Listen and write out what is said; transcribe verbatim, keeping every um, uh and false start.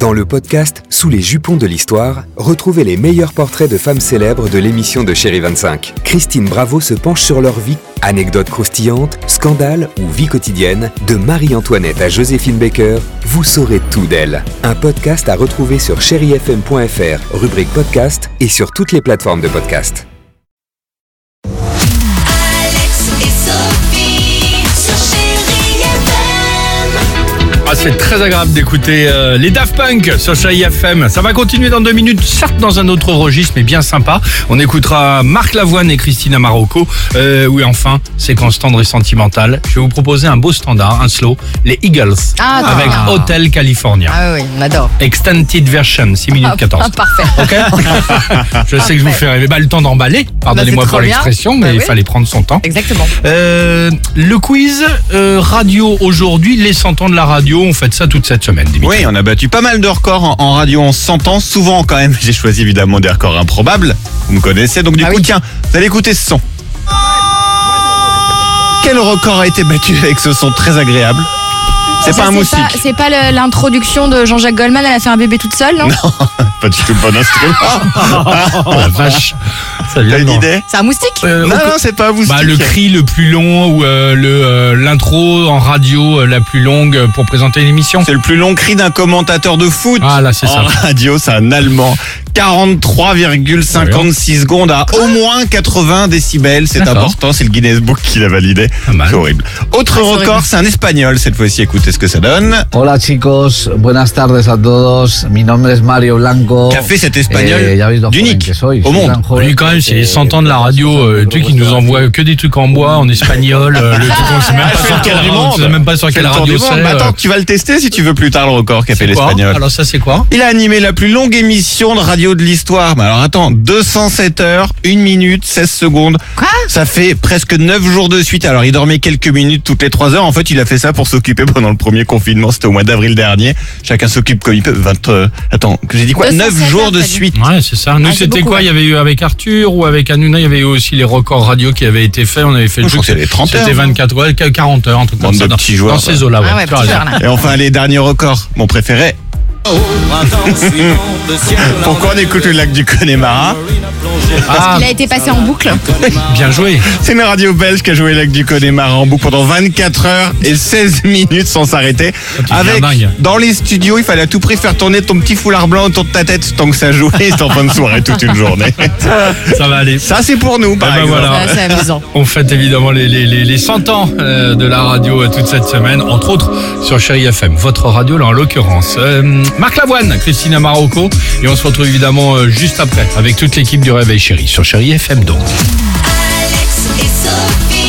Dans le podcast Sous les jupons de l'histoire, retrouvez les meilleurs portraits de femmes célèbres de l'émission de Chérie vingt-cinq. Christine Bravo se penche sur leur vie, anecdotes croustillantes, scandales ou vie quotidienne, de Marie-Antoinette à Joséphine Baker, vous saurez tout d'elle. Un podcast à retrouver sur chéri f m point f r, rubrique podcast et sur toutes les plateformes de podcast. Ah, c'est très agréable d'écouter euh, les Daft Punk sur Chérie F M. Ça va continuer dans deux minutes, certes dans un autre registre, mais bien sympa. On écoutera Marc Lavoine et Christina Marocco. Euh, oui, enfin, séquence tendre et sentimentale. Je vais vous proposer un beau standard, un slow, les Eagles, ah, avec bien. Hotel California. Ah oui, on adore. Extended version, six minutes quatorze. Ah, parfait. Ok. Je sais que je vous fais rêver. Bah, le temps d'emballer, pardonnez-moi bah, pour l'expression, mais bah, il oui. fallait prendre son temps. Exactement. Euh, le quiz euh, radio aujourd'hui, les cent ans de la radio, on fait ça toute cette semaine, Dimitri. Oui, on a battu pas mal de records en, en radio en cent ans. Souvent, quand même, j'ai choisi évidemment des records improbables. Vous me connaissez, donc du ah coup, oui. tiens, vous allez écouter ce son. Quel record a été battu avec ce son très agréable? C'est Ça, pas un moustique. Pas, c'est pas le- l'introduction de Jean-Jacques Goldman, elle a fait un bébé toute seule, non? Non, pas du tout le bon instrument. Oh la vache. Ça vient T'as une de- idée? C'est un moustique? Euh, Non, au- non, c'est pas un moustique. Bah, le cri le plus long ou euh, le euh, l'intro en radio euh, la plus longue euh, pour présenter une émission. C'est le plus long cri d'un commentateur de foot. Ah là, c'est en ça. radio, c'est un Allemand. quarante-trois virgule cinquante-six secondes à au moins quatre-vingts décibels. C'est D'accord. important, c'est le Guinness Book qui l'a validé. Pas mal. C'est horrible. Autre c'est record, horrible. c'est un espagnol cette fois-ci. Écoutez ce que ça donne. Hola chicos, buenas tardes a todos. Mi nombre es Mario Blanco. Qu'a fait cet espagnol Eh, ya veis lo joven d'unique que soy. au Soy monde. tan joven Lui quand même, c'est les que- cent ans de la radio, euh, tu sais, qui nous envoie que des trucs en bois, en espagnol, euh, le truc, on sait même Ah, pas fait sur le quelle tour du radio, on monde. sait même pas sur Fait quelle le tour radio du monde. c'est. Bah, euh, attends, tu vas le tester si tu veux plus tard le record qu'a fait c'est quoi l'espagnol. Alors ça c'est quoi? Il a animé la plus longue émission de radio de l'histoire. Mais alors attends, deux cent sept heures, une minute, seize secondes. Quoi? Ça fait presque neuf jours de suite. Alors il dormait quelques minutes toutes les trois heures. En fait, il a fait ça pour s'occuper pendant le premier confinement. C'était au mois d'avril dernier. Chacun s'occupe comme il peut. vingt, euh, attends, j'ai dit quoi? deux cent neuf sept jours heures, de t'as dit. suite. Ouais, c'est ça. Nous, Ah, c'est c'était beaucoup, quoi? ouais. Il y avait eu avec Arthur ou avec Hanouna, il y avait eu aussi les records radio qui avaient été faits. On avait fait le Je jeu. crois que c'était trente heures. C'était vingt-quatre, ouais, quarante heures, un truc comme Bande ça. de dans- petits joueurs, Dans ces eaux-là, ouais. Ah ouais, Tu as petit raison. joueur, là. Et enfin, les derniers records. Mon préféré. Pourquoi on écoute le lac du Connemara? Ah, Il a été passé en boucle. bien joué. C'est une radio belge qui a joué le lac du Connemara en boucle pendant vingt-quatre heures et seize minutes sans s'arrêter. deviens Avec, dingue. dans les studios, il fallait à tout prix faire tourner ton petit foulard blanc autour de ta tête tant que ça jouait. C'était en fin de soirée toute une journée. Ça va aller. Ça, c'est pour nous, par Eh ben exemple. voilà. Ah, c'est amusant. On fête évidemment les, les, les, les cent ans euh, de la radio euh, toute cette semaine, entre autres sur Chérie F M, votre radio là en l'occurrence. Euh, Marc Lavoine, Christina Marocco, et on se retrouve évidemment euh, juste après avec toute l'équipe du Réveil Chérie sur Chérie F M donc. Alex et Sophie.